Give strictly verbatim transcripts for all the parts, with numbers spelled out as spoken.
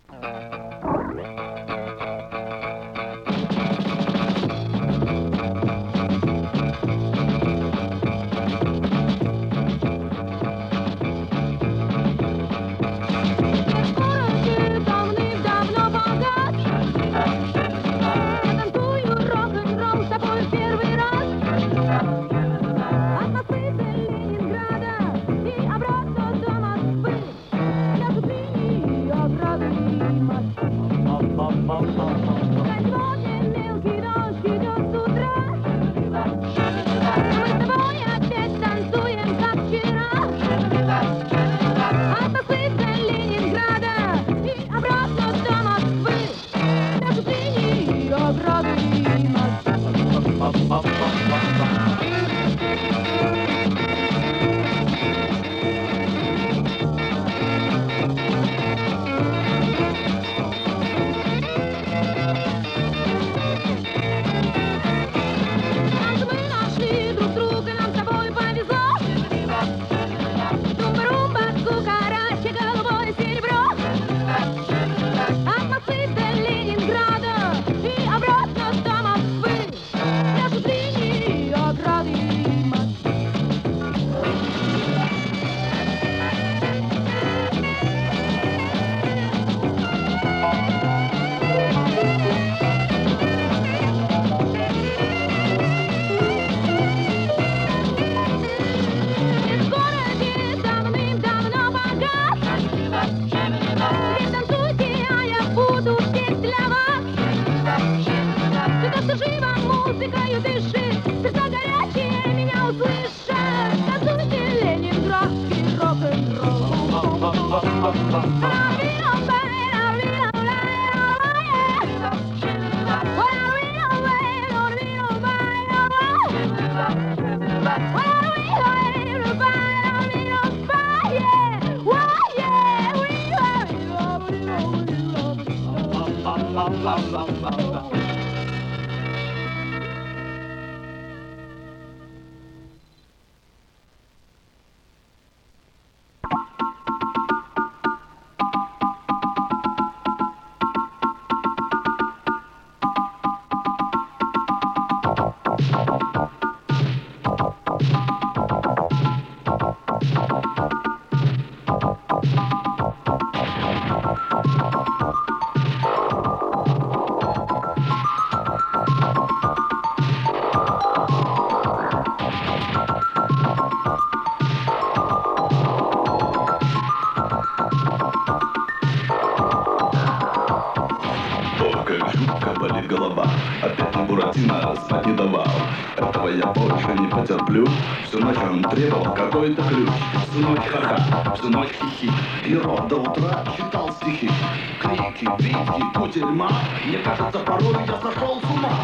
Всю ночь он требовал какой-то ключ. Всю ночь ха-ха, всю ночь хихи. И рот до утра читал стихи. Крики, визги, кутерьма. Мне кажется, порой я сошел с ума.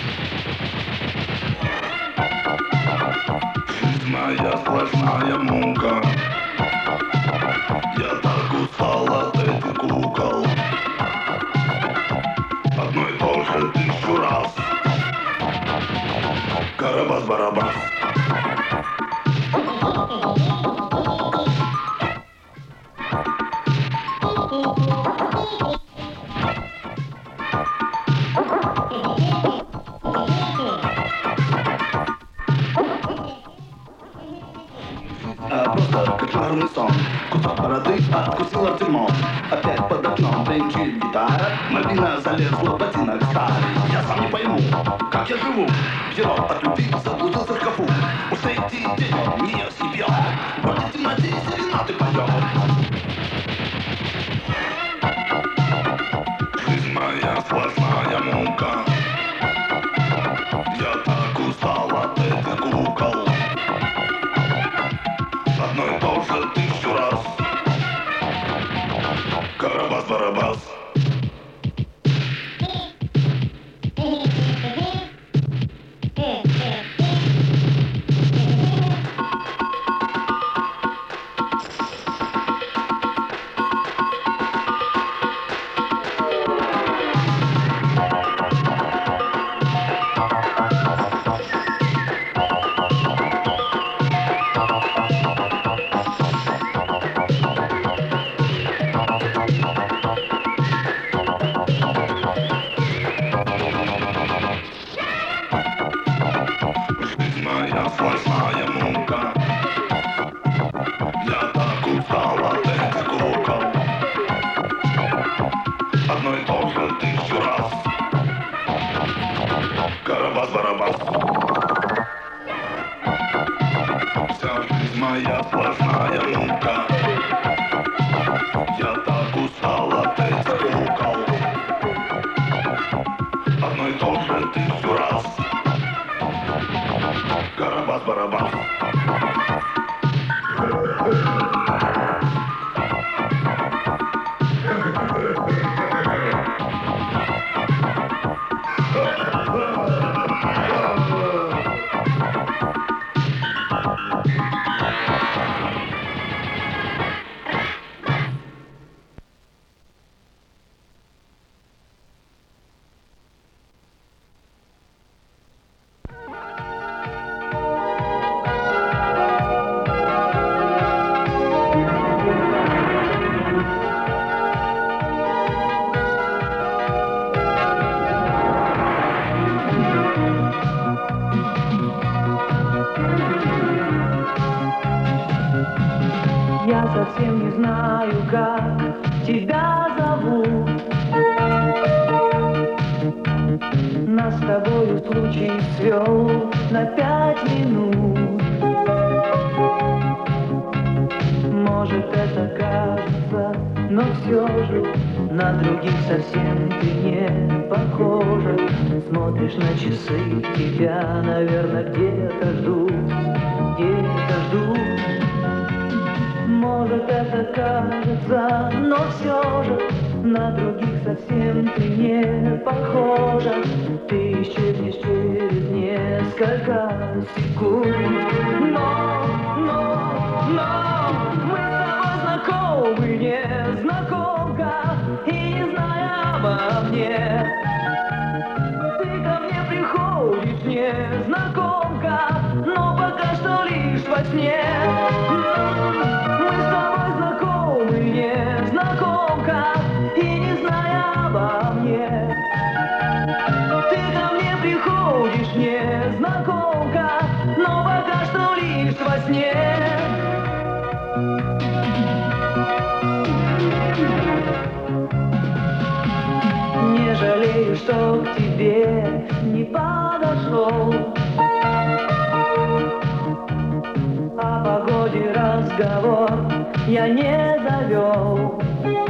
Жизнь моя сплошная мука. Я так устал от этих кукол. Одно и то же тысячу раз. Карабас-барабас. Кошмарный сон, кусок бороды откусил Артемон. Опять под окном бренчит гитара. Мальвина залезла в ботинок старый. Я сам не пойму, как я живу. Пирог от любви заблудился в шкафу. Уж эти денег не ест и пьет. Вроде в темноте серенады поет. Жизнь моя сплошная мука. Я так устал от этих кукол. Одно и то же тысячу раз. Карабас-барабас. совсем не знаю, как тебя зовут. Нас с тобою случай свел на пять минут. Может, это кажется, но все же на других совсем ты не похожа. Смотришь на часы, тебя, наверное, где-то ждут, где-то ждут. Может, это кажется, но все же на других совсем ты не похожа. Ты исчезнешь через несколько секунд. Но, но, но мы с тобой знакомы, незнакомка, и не зная обо мне, ты ко мне приходишь, незнакомка, но пока что лишь во сне. Мы с тобой знакомы, незнакомка, и не зная обо мне, ты ко мне приходишь, незнакомка, но пока что лишь во сне. Не жалею, что к тебе не подошел, о погоде разговор я не завел.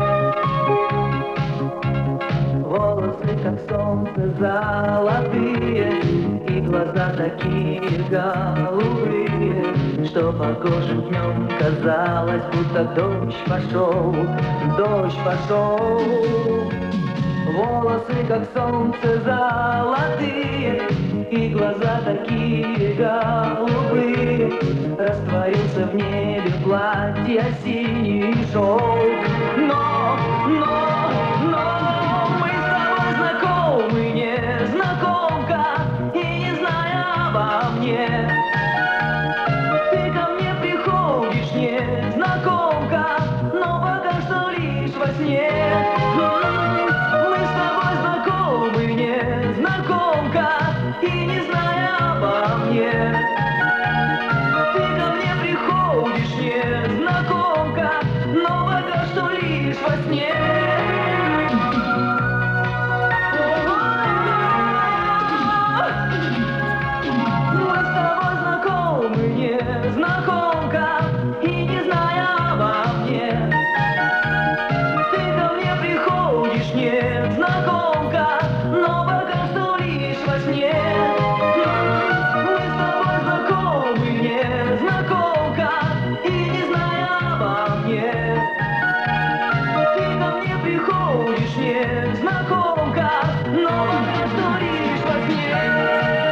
Волосы, как солнце, золотые, и глаза такие голубые, что погожим днем казалось, будто дождь пошел, дождь пошел. Волосы, как солнце, золотые, и глаза такие голубые, растворился в небе платье синий шелк. Но, но, но мы с тобой знакомы, незнакомка, и не зная обо мне, ты ко мне приходишь, незнакомка, но пока что лишь во сне. Незнакомка, и не зная обо мне, ты ко мне приходишь, незнакомка, но пока что лишь во сне. Мы с тобой знакомы, незнакомка, и не зная обо мне, ты ко мне приходишь, незнакомка, но пока что лишь во сне. Мы с тобой знакомы, незнакомка, и не зная обо мне, ты ко мне приходишь, незнакомка, но пока что лишь во сне.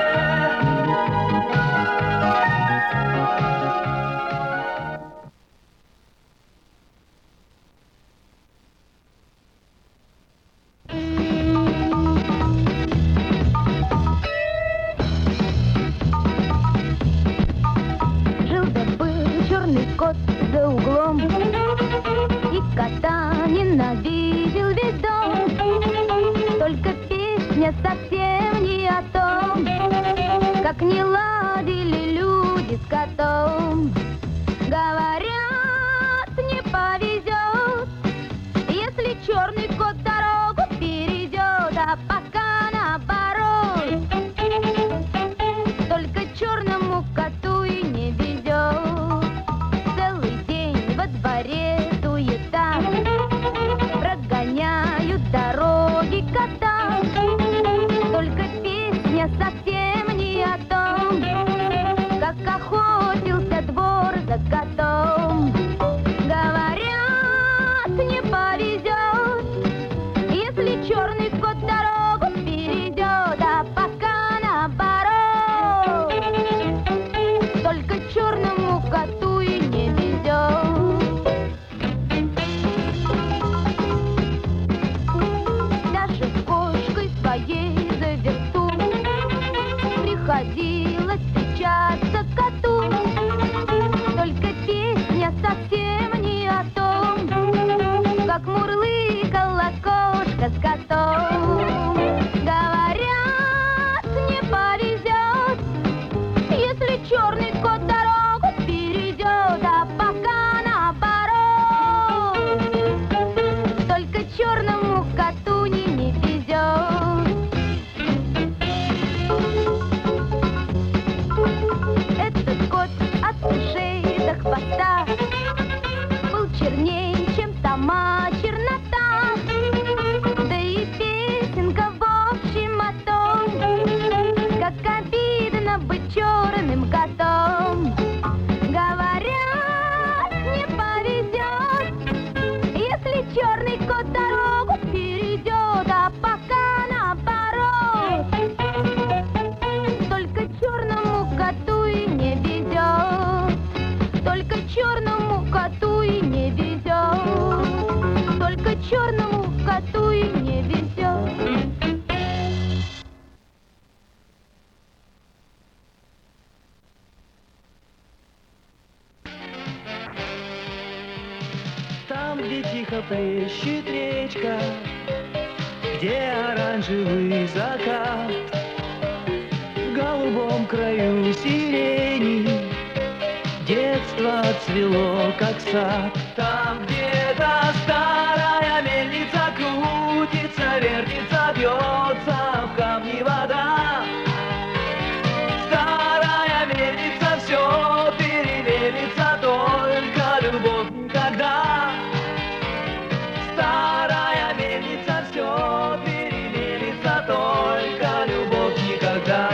Кот за углом, и кота ненавидел весь дом. Только песня совсем не о том, как не ладили люди с котом. Говорят, не повезет, если черный кот дорогу перейдет, а пока наоборот. Только черному коту и не везет. Суета, прогоняют дороги кота. Только песня совсем не о том, как охотился двор за котом. Говорят, не повезет, если черный кот дорогу перейдет, а пока наоборот. Только черному коту и не везет. Своей за версту приходилось встречаться коту. Только песня совсем не о том, как мурлыкала кошка с котом. Говорят, не повезет, если черный кот дорогу перейдет, а пока наоборот. черному коту и не везет. Там, где тихо плещет речка, где оранжевый закат, в голубом краю сирени детство цвело, как сад. Там где-то старая мельница крутится, вертится, бьется в камни вода. Старая мельница все перемелится, только любовь никогда. Старая мельница все перемелится, только любовь никогда.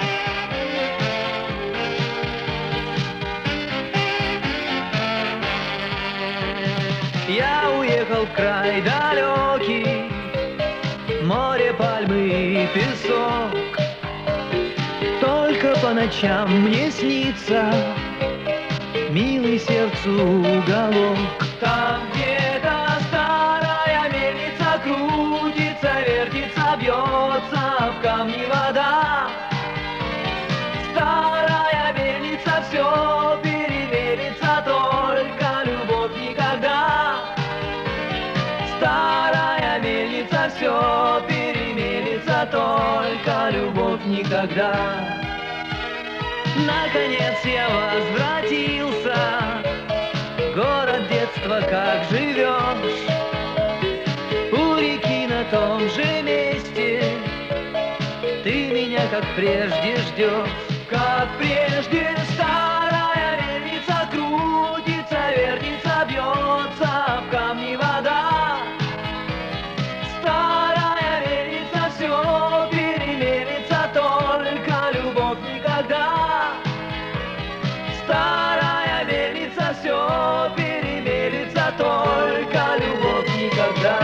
Я уехал в край далекий, море, пальмы и песок. Только по ночам мне снится милый сердцу уголок. Там где-то старая мельница крутится, вертится, бьется в камни вода. Старая мельница все перемелится, только любовь никогда. Старая мельница все перемелится, только любовь никогда. Наконец я возвратился, город детства, как живешь. У реки на том же месте ты меня, как прежде, ждешь. Как прежде старая мельница крутится, вертится, бьется в камни вода. Старая мельница все перемелится, только любовь никогда. Старая мельница все перемелится, только любовь никогда.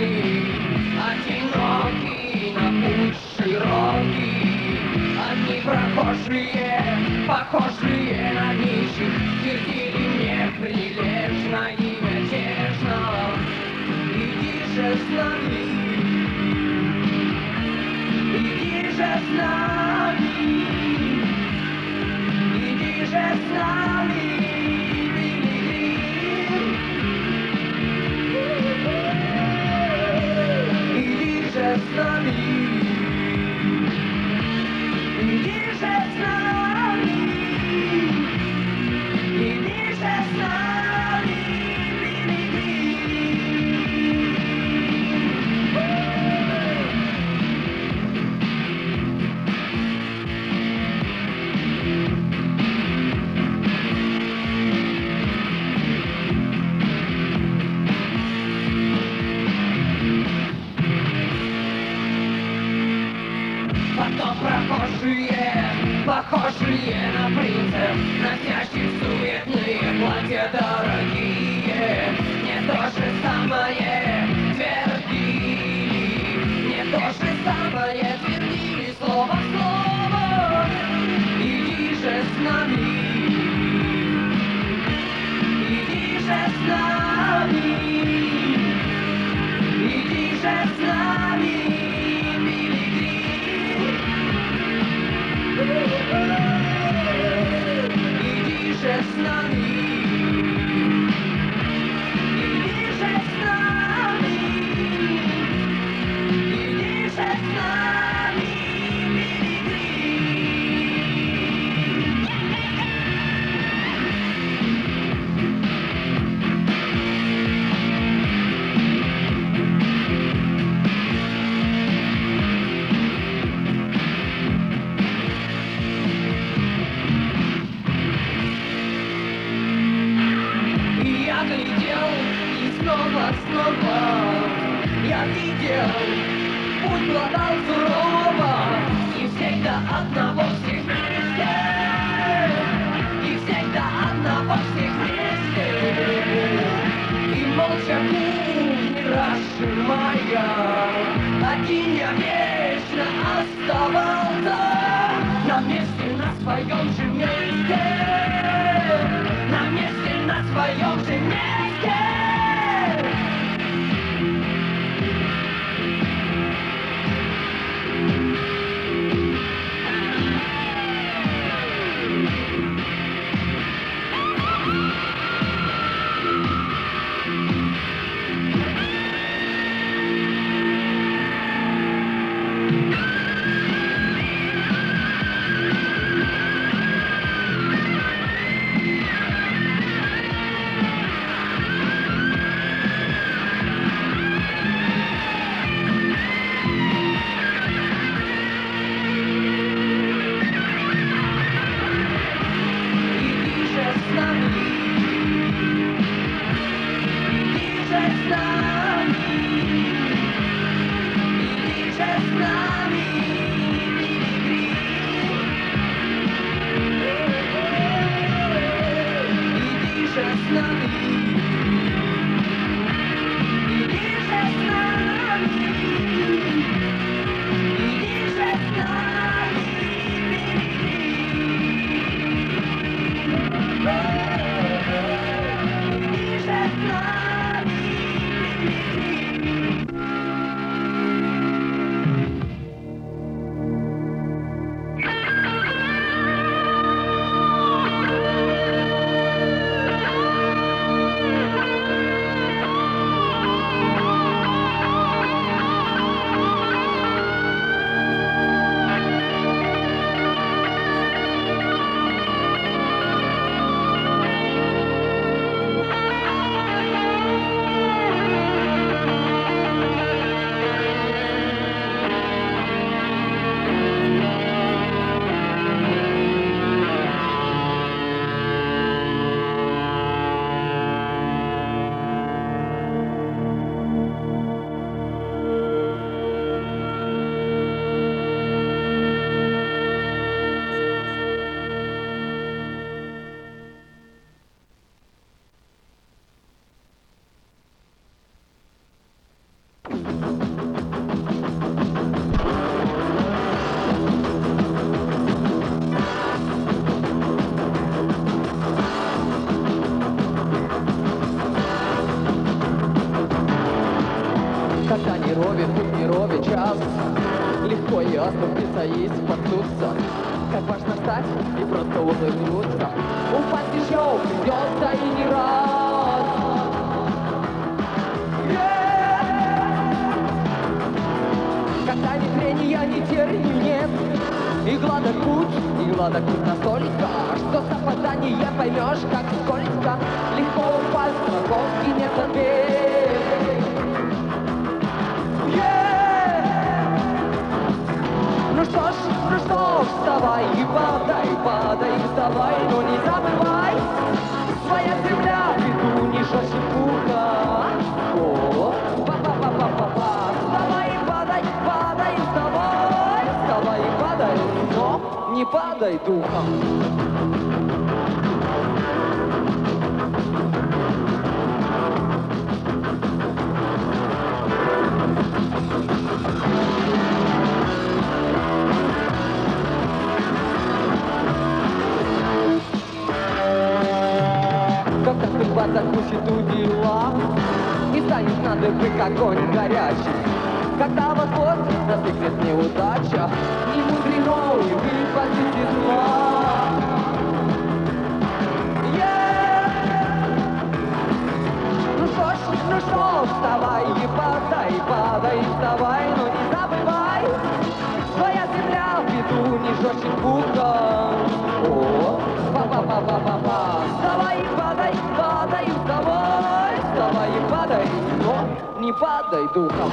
они одиноки на путь широкий. Они прохожие, похожие на нищих, твердили мне прилежно и мятежно: иди же с нами, иди же с нами, иди же с нами, пилигрим. Иди же с нами, иди же с нами, иди же с нами, пилигрим. Потом прохожие, похожие на принцев, носящих суетные платья дорогие, не то же самое твердили, не то же самое твердили слово в слово. Иди же с нами, иди же с нами, иди же с нами, пилигрим. Иди же с нами, иди же с нами, иди же с нами, пилигрим. И я глядел, и снова, снова я видел путь глотал сурово, и всегда одного всех вместе, и всегда одного всех вместе, и молча путь не разжимая, один я вечно оставался на месте, на своем же месте, на месте, на своем же месте. Мирове, тут Мирове час. Легко и оступиться и споткнуться. Как важно встать и просто улыбнуться. Упасть еще придется и не раз. Когда ни трения, ни терний нет, и гладок путь, и гладок путь настолько, что с опозданием поймешь, как скользко. Легко упасть, страховки нет ответ. Ну что ж, ну что ж, вставай и падай, падай, вставай, но не забывай, своя земля, беду не шашипуха. О, па-па-па-па-па-па, вставай и падай, падай, вставай, вставай и падай, но не падай духом. Судьба закусит у дела и станет на дыбы огонь горячий. Когда вот-вот настигнет неудача, не мудрено и выпадет из зла. Yeah! Ну что ж, ну что, вставай и падай, падай, вставай, но не забывай, своя земля в беду не жжет пухом. О, па-па-па-па-па-па, вставай и падай, падай, вставай, вставай и падай, но не падай духом.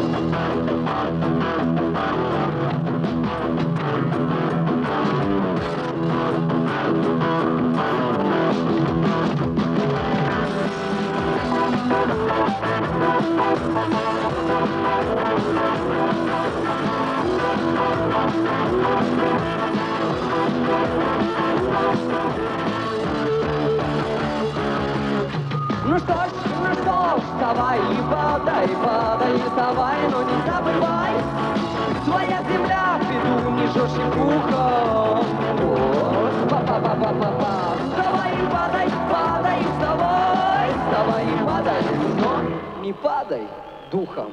Ну что ж, ну что ж, вставай и падай, падай, вставай, но не забывай, своя земля в беду не жжет пухом. Па-па-па-па-па-па, вставай и падай, падай, вставай, вставай и падай, но не падай духом.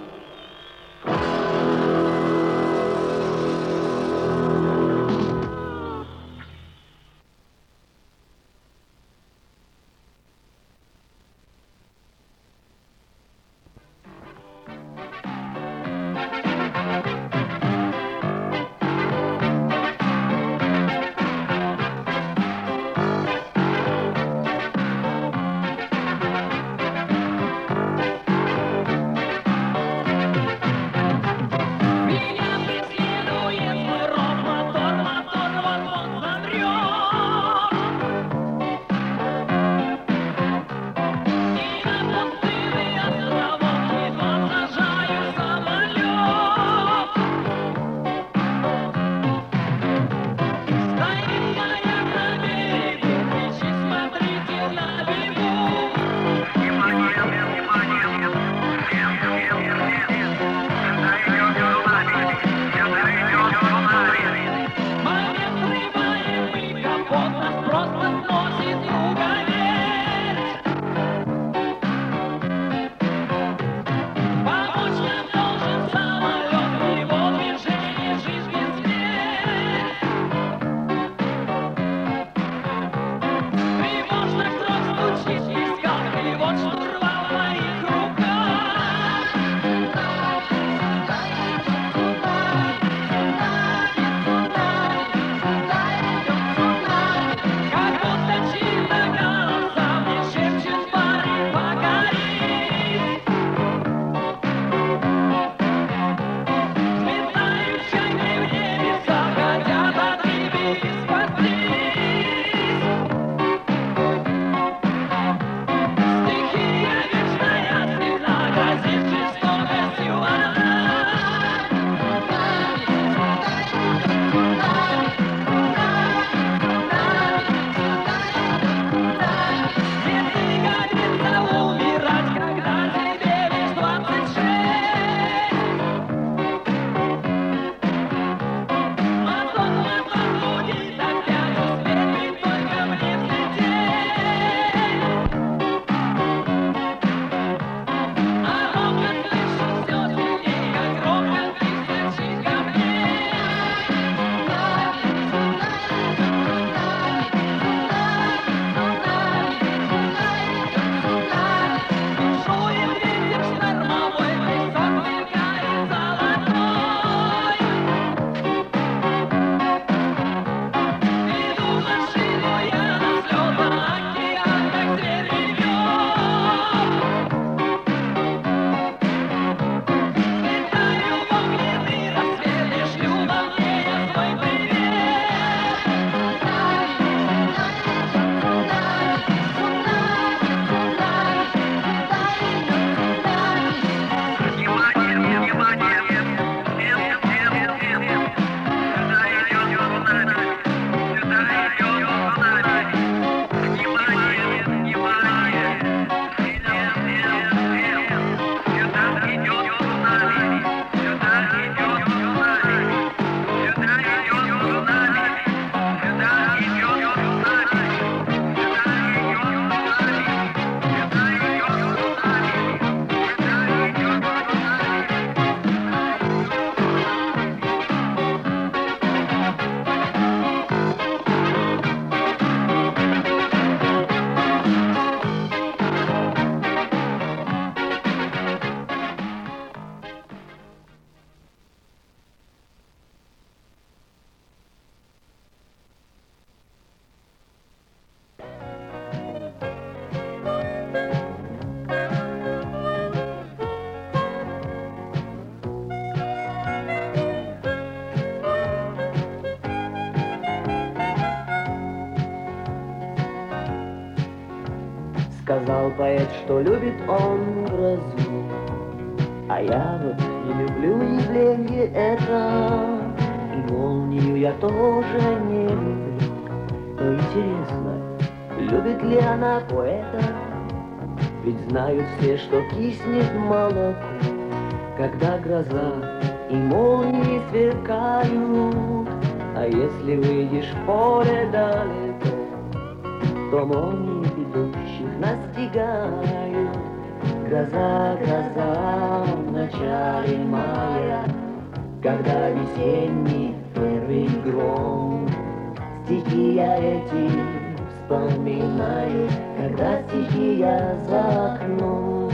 поэт, что любит он грозу. А я вот не люблю явление это, и молнию я тоже не люблю. Но интересно, любит ли она поэта? Ведь знают все, что киснет молоко, когда гроза и молнии сверкают. А если выйдешь в поле далеко, то молнии идущих настигают. Гроза, гроза в начале мая, когда весенний первый гром. Стихи я эти вспоминаю, когда стихия за окном.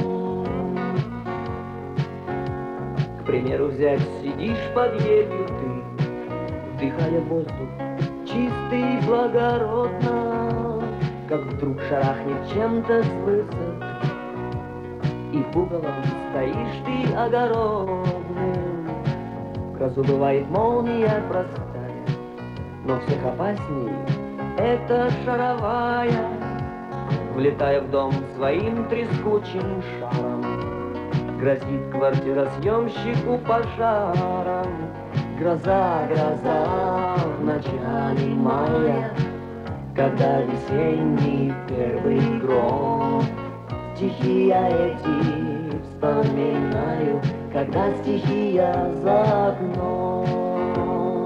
К примеру взять, сидишь под елью ты, вдыхая воздух чистый и благородно, как вдруг шарахнет чем-то с высот, и в уголом стоишь ты огородным. В грозу бывает молния простая, но всех опасней это шаровая, влетая в дом своим трескучим шаром, грозит квартиросъемщику пожаром. Гроза, гроза в начале мая, когда весенний первый гром. Стихи я эти вспоминаю, когда стихия за окном.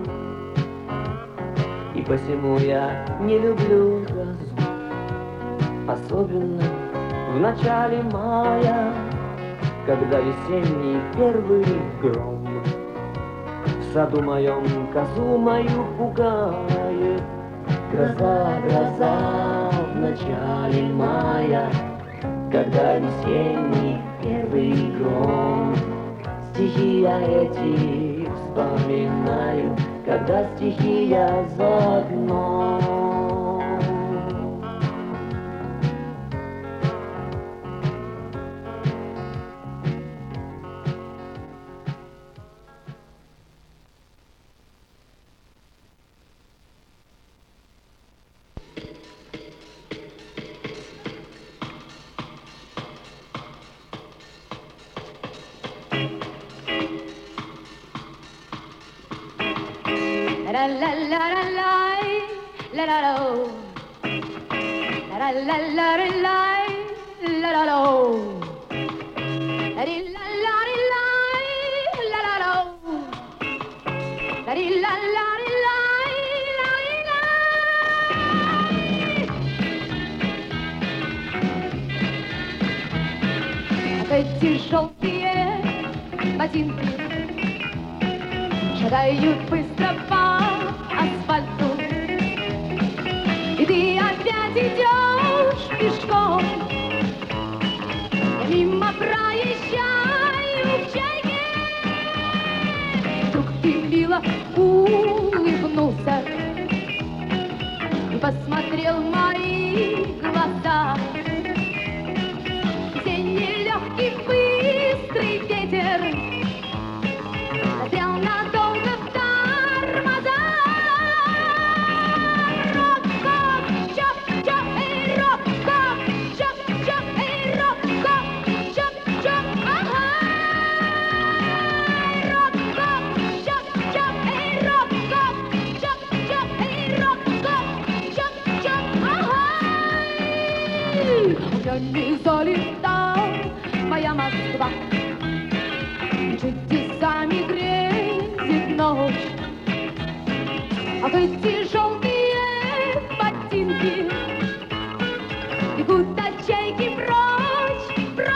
И посему я не люблю грозу, особенно в начале мая, когда весенний первый гром в саду моем козу мою пугает. Гроза, гроза в начале мая, когда весенний первый гром. Стихи я эти вспоминаю, когда стихия за окном. La la la la la la la la la la la la la la la эти желтые ботинки шагают быстро по асфальту, и ты опять идешь пешком. Я мимо проезжаю в чайке, вдруг ты мило улыбнулся и посмотрел в мои глаза. День нелегкий, быстрый ветер застрял надолго в тормоза. Рок-коп, чоп-чоп, эй, рок-коп, чоп-чоп, эй, рок-коп, чоп-чоп, ага. Рок-коп, чоп-чоп, эй, рок-коп, чоп-чоп, эй, рок-коп, чоп-чоп, ага. Я не залетал, моя Москва чудесами грезит ночь. А эти желтые ботинки бегут от чайки прочь, прочь.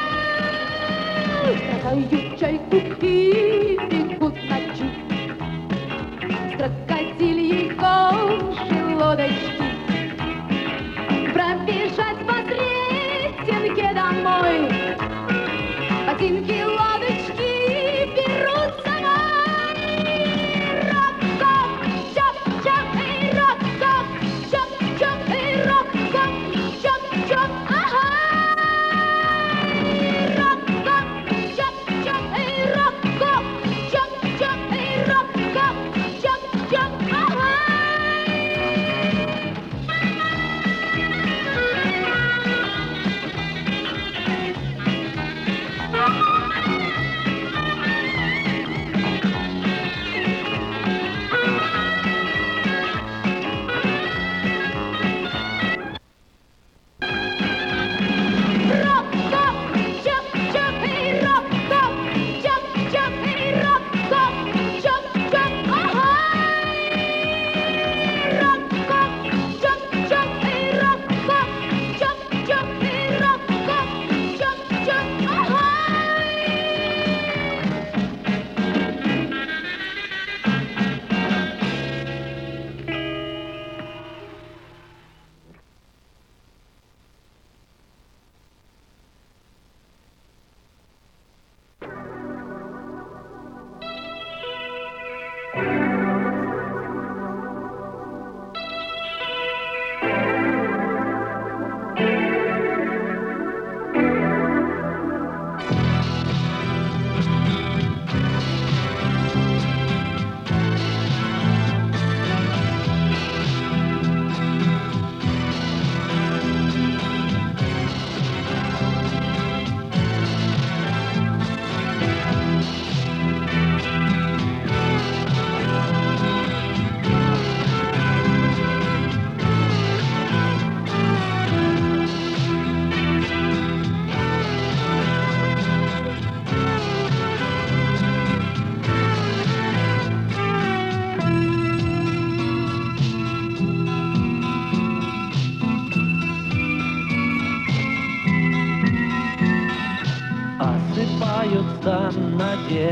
Бросают чайку и бегут ночью с крокодильей кожи лодочки. Пробежать по Сретенке домой, ботинки, лодочки берут самой. Рок-коп, чоп-чоп, эй, рок-коп, чоп-чоп, эй, рок-коп, чоп-чоп, ага. Рок-коп, чоп-чоп, эй, рок-коп,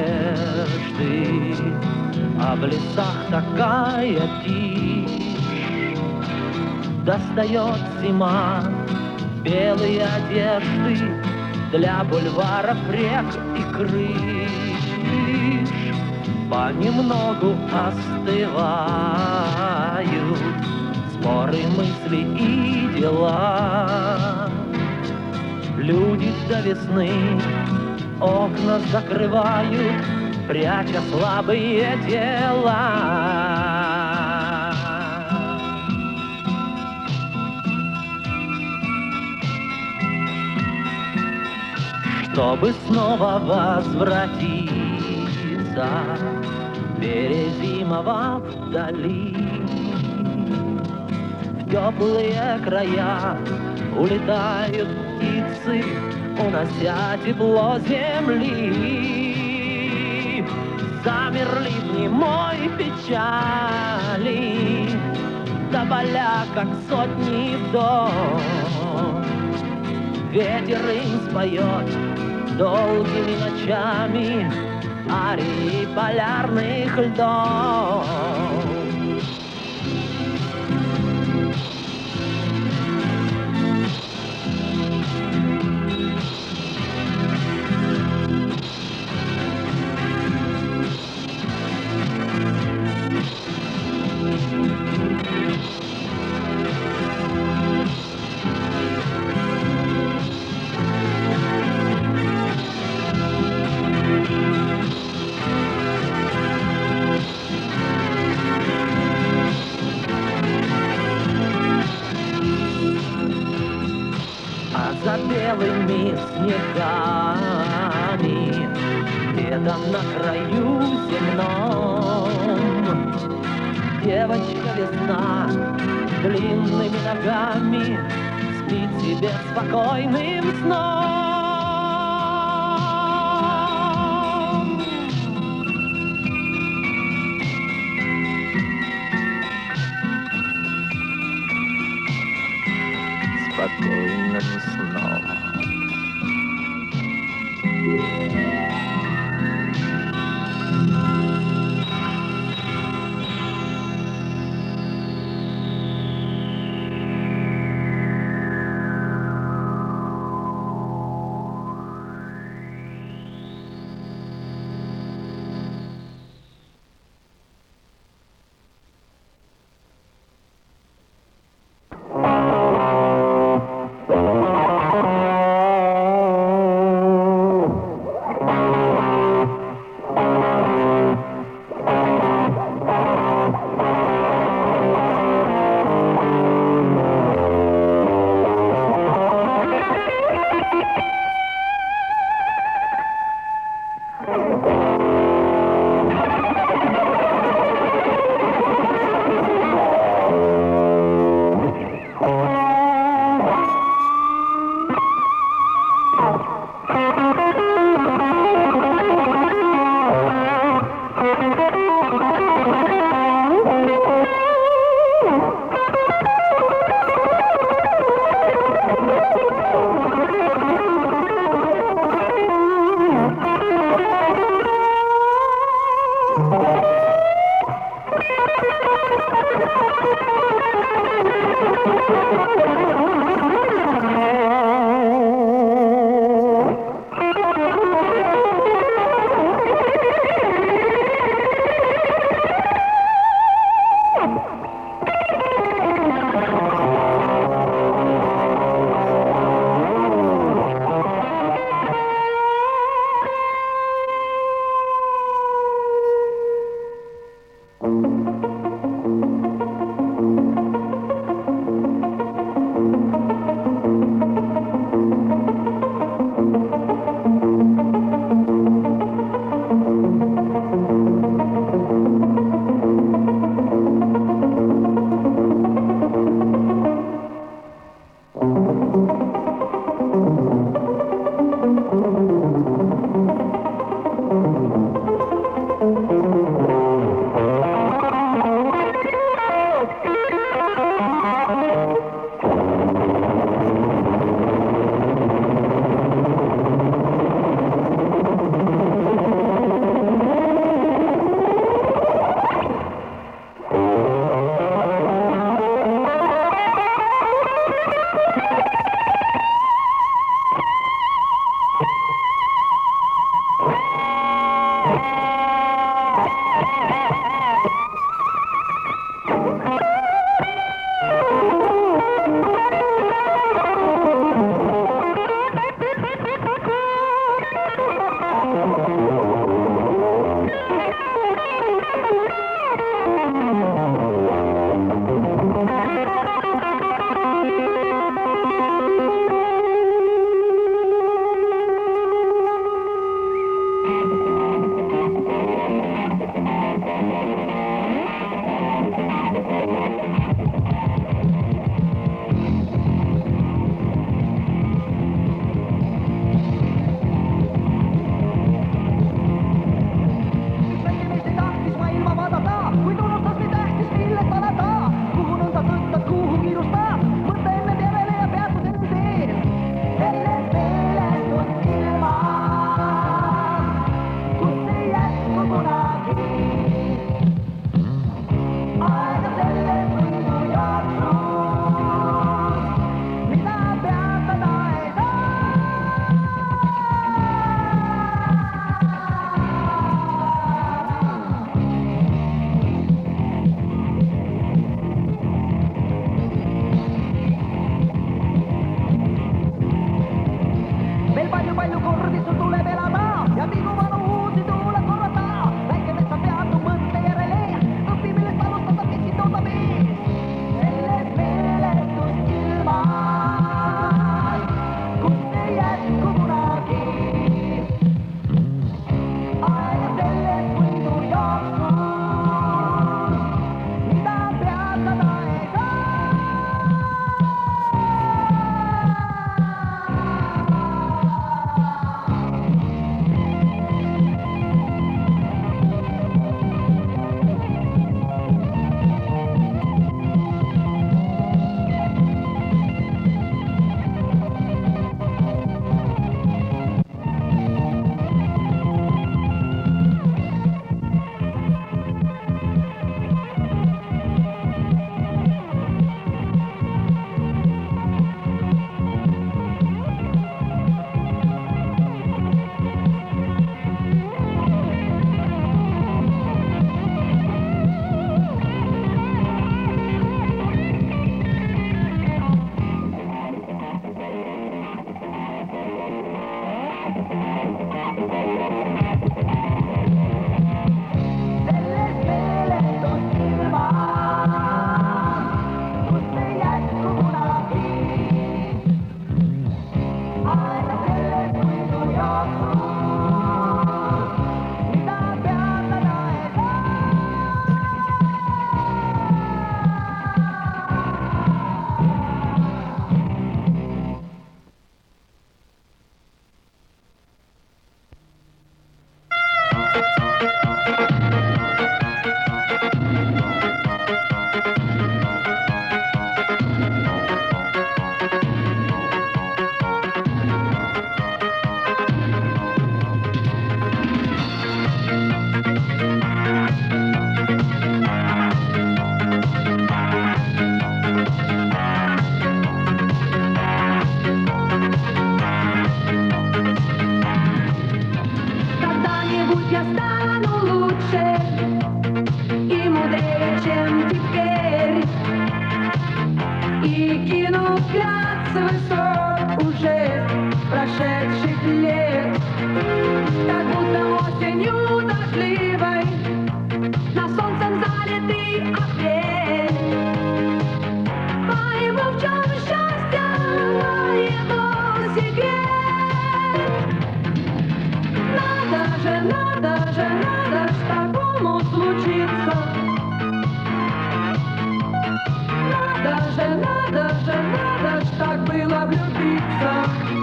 надежды, а в лесах такая тишь. Достает зима белые одежды для бульваров, рек и крыш. Понемногу остывают споры, мысли и дела. Люди до весны окна закрывают, пряча слабые дела. Чтобы снова возвратиться, перезимовав вдали, в теплые края улетают птицы, унося тепло земли. Замерли в немой печали тополя, как сотни вдов. Ветер им споет долгими ночами арии полярных льдов. За белыми снегами, где-то на краю земном, девочка весна длинными ногами спит себе спокойным сном. Спокойным сном. стану лучше и мудрее, чем теперь, и кину взгляд с высот уже прошедших лет, как будто осенью дождливой на солнцем залитый апрель. Пойму, в чем счастье, его секрет. Надо же, надо же, надо ж такому случиться. Надо же, надо же, надо ж так было влюбиться.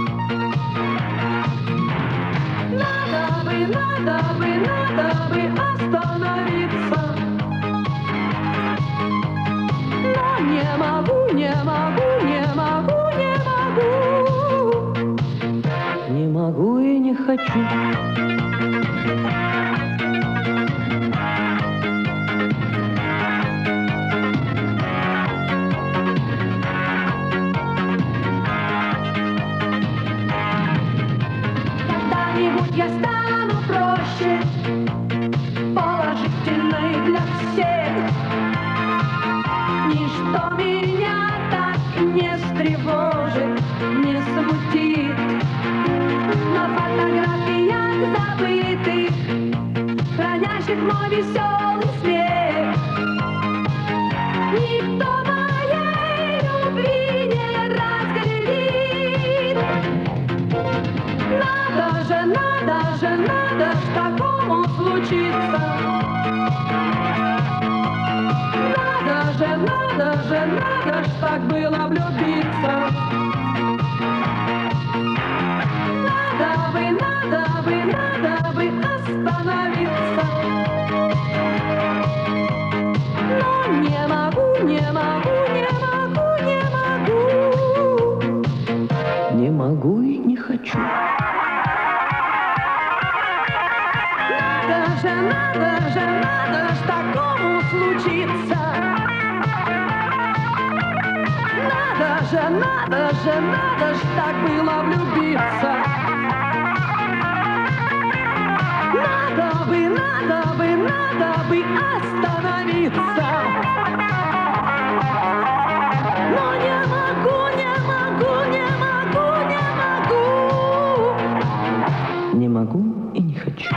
Надо бы, надо бы, надо бы остановиться. Но не могу, не могу, не могу, не могу. Не могу и не хочу. Когда-нибудь я стану проще, положительной для всех. Ничто меня так не встревожит, не смутит. На фотографиях забытых, хранящих мой веселый смех, никто моей любви не разглядит. Надо же, надо же, надо ж такому случиться. Надо же, надо же, надо ж так было влюбиться. Надо бы, надо бы, надо бы остановиться. Но не могу, не могу, не могу, не могу. Не могу и не хочу. Надо же, надо же, надо ж такому случиться. Надо же, надо же, надо ж так было влюбиться. Надо бы, надо бы, надо бы остановиться. Но не могу, не могу, не могу, не могу. Не могу и не хочу.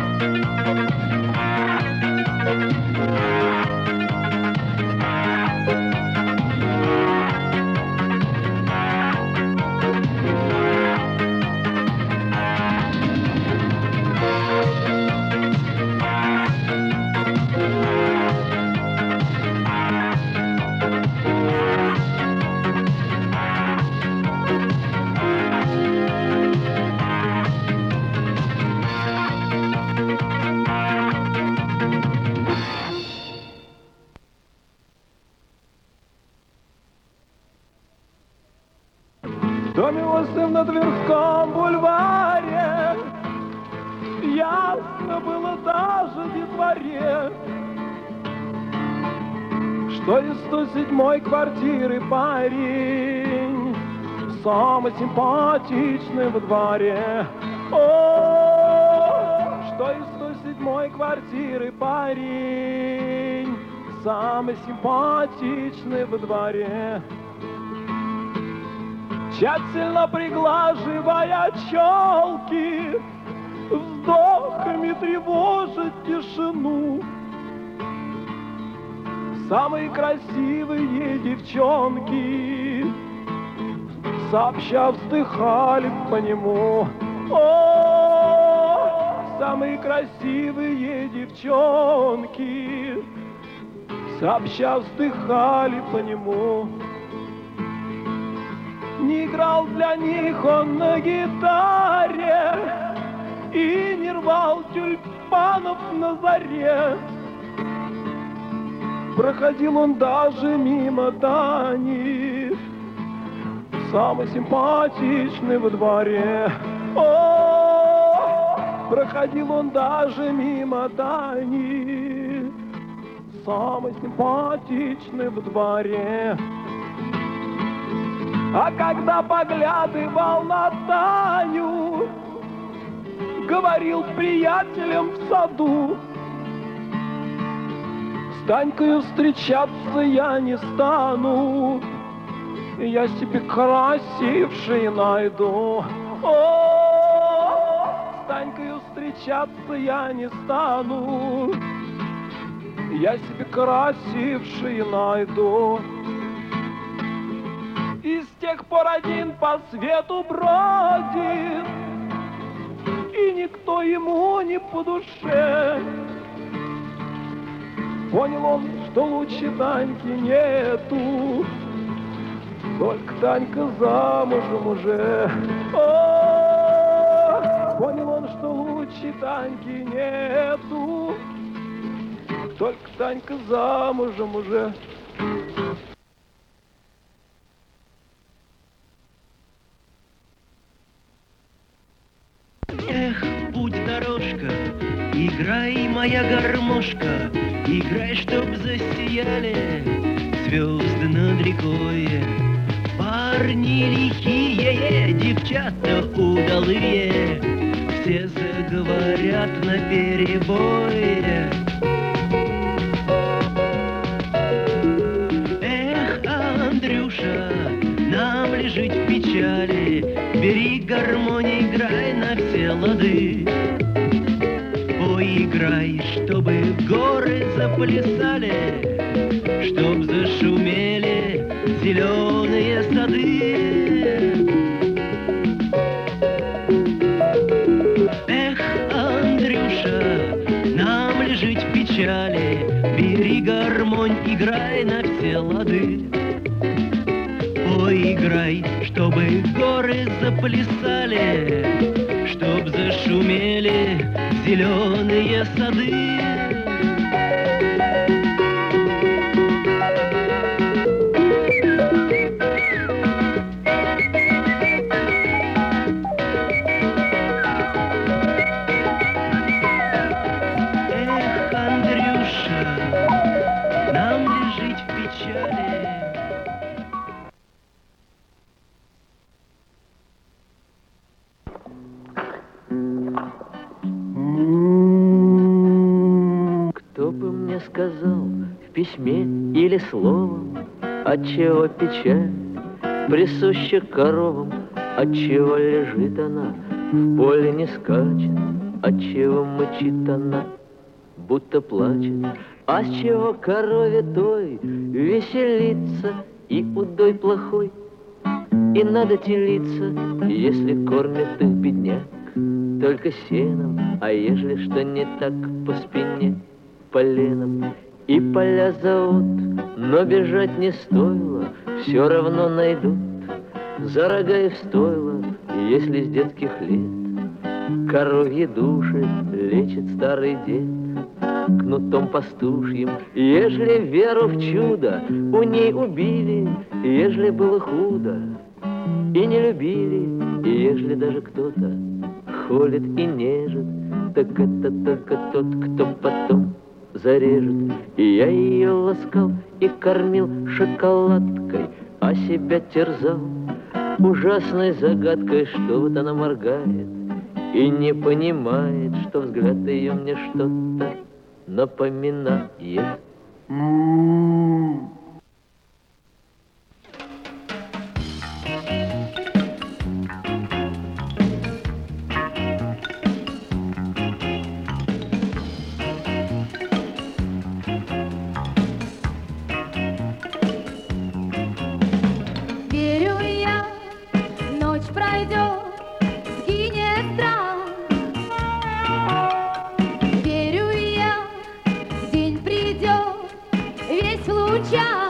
В доме восемь на Тверском бульваре ясно было даже детворе, что из сто седьмой квартиры парень самый симпатичный во дворе. О, что из сто седьмой квартиры парень самый симпатичный во дворе. Тщательно приглаживая челки, вздохами тревожит тишину. Самые красивые девчонки сообща вздыхали по нему. О, самые красивые девчонки сообща вздыхали по нему. Не играл для них он на гитаре и не рвал тюльпанов на заре. Проходил он даже мимо Тани, самый симпатичный во дворе. О, проходил он даже мимо Тани, самый симпатичный во дворе. А когда поглядывал на Таню, говорил приятелям в саду. С Танькою встречаться я не стану, я себе красивший найду. О, с Танькою встречаться я не стану, я себе красивший найду. И с тех пор один по свету бродит, и никто ему не по душе. Понял он, что лучше Таньки нету, только Танька замужем уже. О, понял он, что лучше Таньки нету, только Танька замужем уже. Эх, путь дорожка, играй, моя гармошка, играй, чтоб засияли звезды над рекой. Парни лихие, девчата удалые, все заговорят наперебой. Эх, Андрюша, нам ли жить в печали, бери гармонь, играй на все лады. Поиграй, чтобы горы заплясали, чтоб зашумели зеленые сады. Эх, Андрюша, нам ли жить в печали, бери гармонь, играй на все лады. Поиграй, чтобы горы заплясали, чтоб зашумели зеленые сады. Эх, Андрюша, нам ли жить в печали? Сказал в письме или словом, отчего печаль присуща коровам, отчего лежит она, в поле не скачет, отчего мычит она, будто плачет, а с чего корове той веселиться и удой плохой, и надо телиться, если кормит их бедняк только сеном, а ежели что не так, по спине поленом. И поля зовут, но бежать не стоило, все равно найдут за рога и в стойло, если с детских лет коровьи души лечит старый дед кнутом пастушьим. Ежели веру в чудо у ней убили, ежели было худо и не любили, и ежели даже кто-то холит и нежит, так это только тот, кто потом зарежет. И я ее ласкал и кормил шоколадкой, а себя терзал ужасной загадкой, что вот она моргает и не понимает, что взгляд ее мне что-то напоминает. Верю я, день придет, весь в лучах.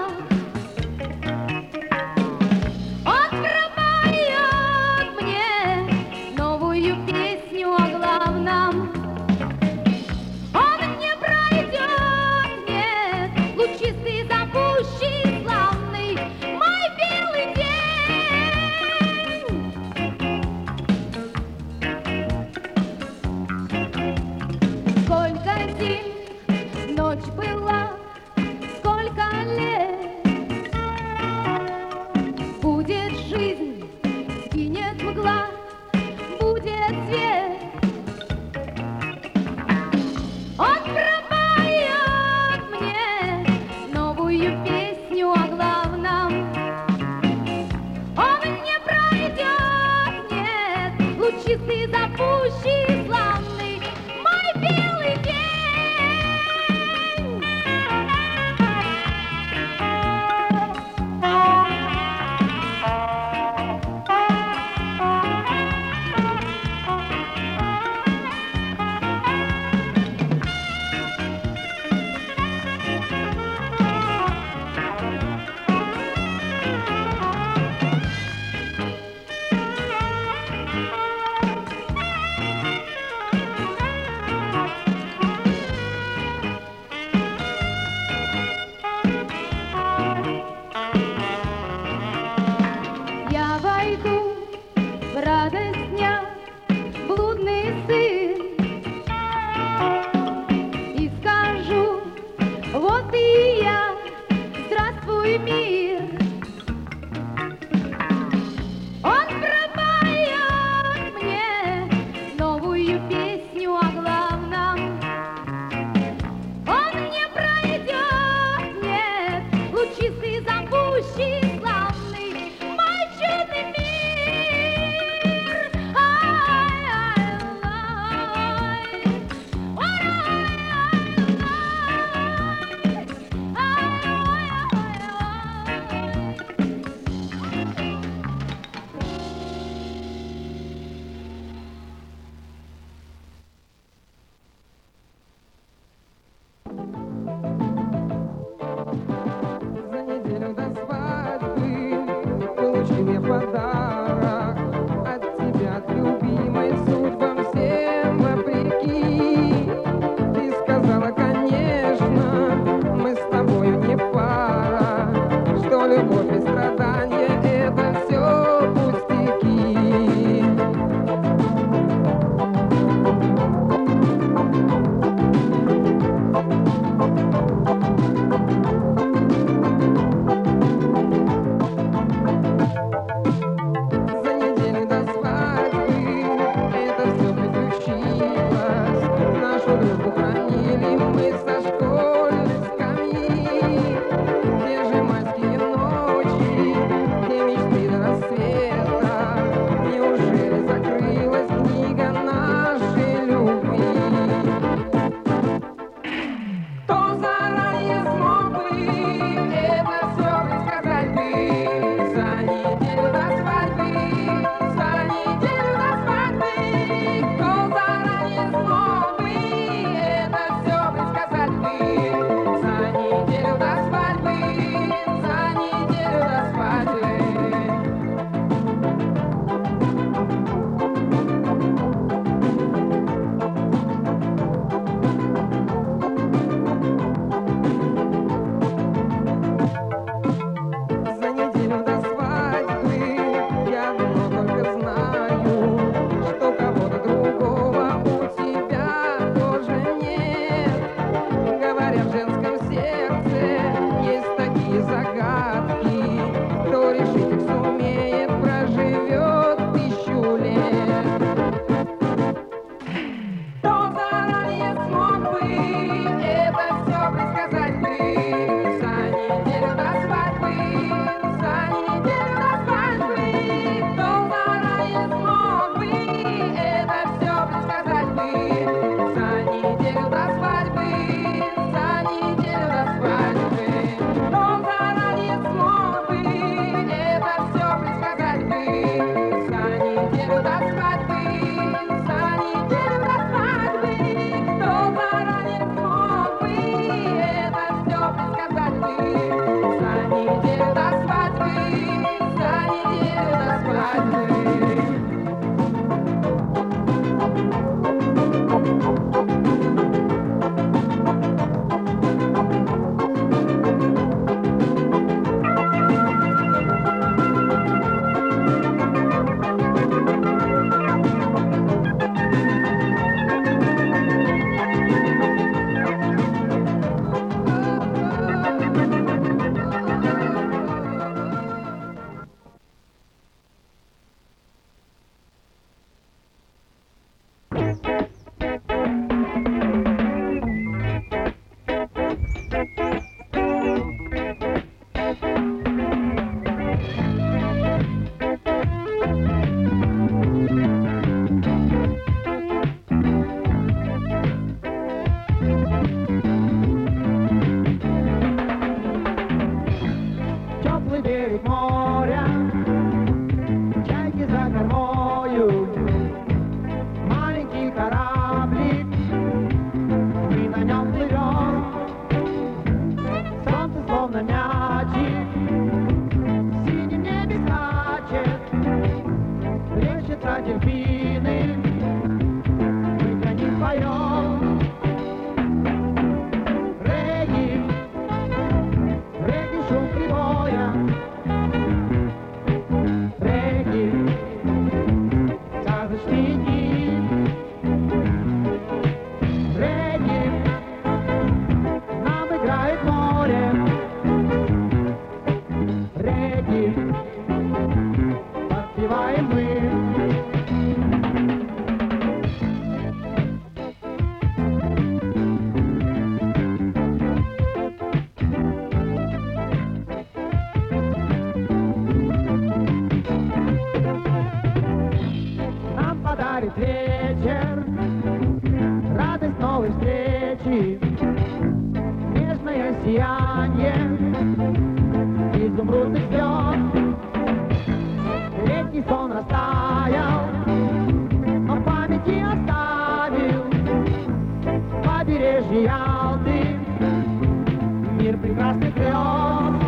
Полное сияние изумрудных звезд. Летний сон растаял, но в памяти оставил побережье Ялты, мир прекрасных грез.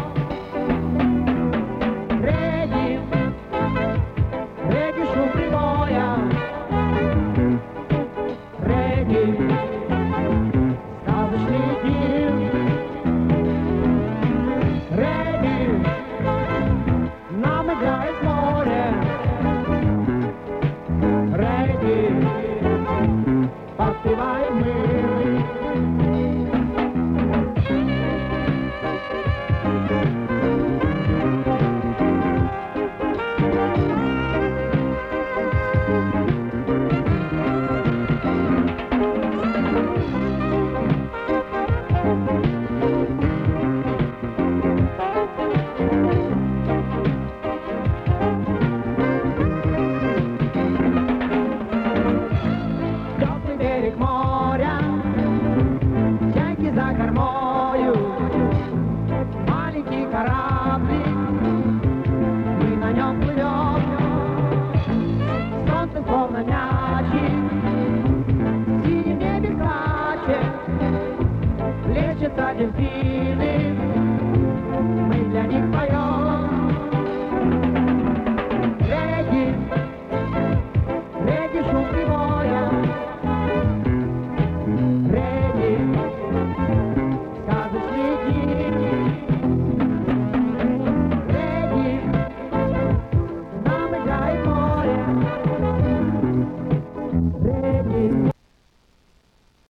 Регги, регги шум прибоя, регги, сказочный день. Регги нам играет море, регги подпеваем мы. Теплый берег моря, чайки за кормою, маленький кораблик, мы на нем плывем. Солнце словно мячик, в синем небе скачет, плещется дельфины, мы для них поем.